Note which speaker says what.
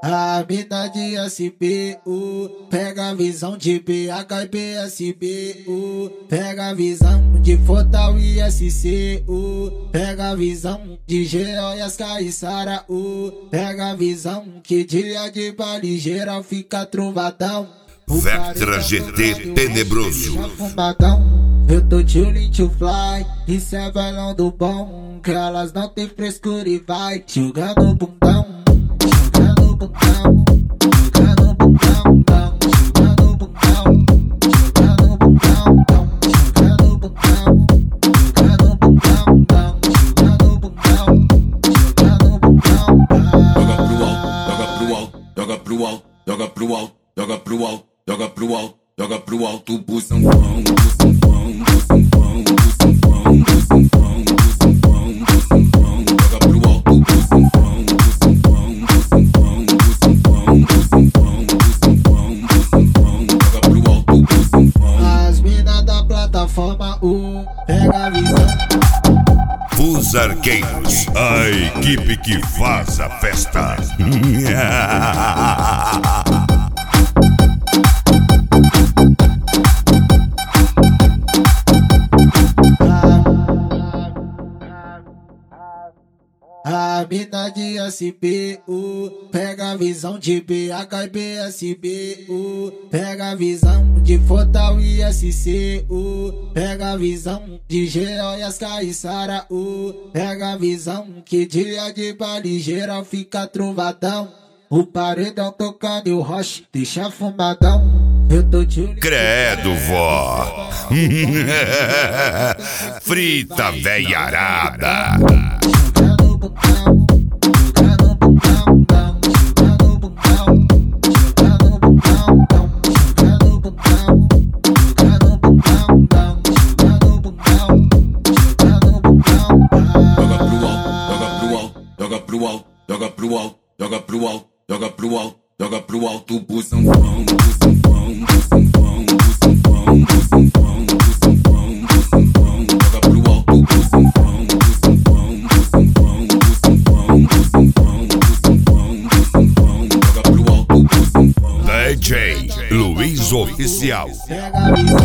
Speaker 1: A mina de SPU pega a visão de BH e PSBU, pega a visão de Fortal e SCU, pega a visão de Geo e as Caissara, pega a visão que dia de baile geral fica trovadão.
Speaker 2: Vectra GT tenebroso.
Speaker 1: Eu tô chillin' to fly, isso é velão do bom, que elas não tem frescura e vai jogando o bundão.
Speaker 3: Joga pro alto, joga pro alto, joga pro alto, joga pro alto, joga pro alto, bução fão, bução fão, bução fão, bução fão, bução fão, bução fão, bução fão, joga pro alto, bução fão, bução fão, bução fão, bução fão, bução fão, bução fão, bução fão, joga pro alto, bução fão.
Speaker 1: As minas da plataforma pega a visão.
Speaker 2: Os Arqueiros, a equipe que faz a festa.
Speaker 1: A mina de SPU pega a visão de BH e PSBU, pega a visão de Fortal e SCU, pega a visão de Geo e as Caissara, pega a visão que dia de baile geral fica trovadão. O paredão tocando e o roche deixa fumadão. Eu tô chillin'.
Speaker 2: Credo, vó. Frita veiarada.
Speaker 3: Joga pro alto, joga pro alto, joga pro alto, joga pro alto, joga pro alto, bução fão, bução fão, bução fão, bução fão, bução fão, bução fão, bução fão, joga pro alto, bução fão, bução fão, bução fão, bução fão, bução fão, bução fão, bução fão, joga pro alto, bução fão.
Speaker 2: DJ Luiz Oficial.
Speaker 1: Pega a visão.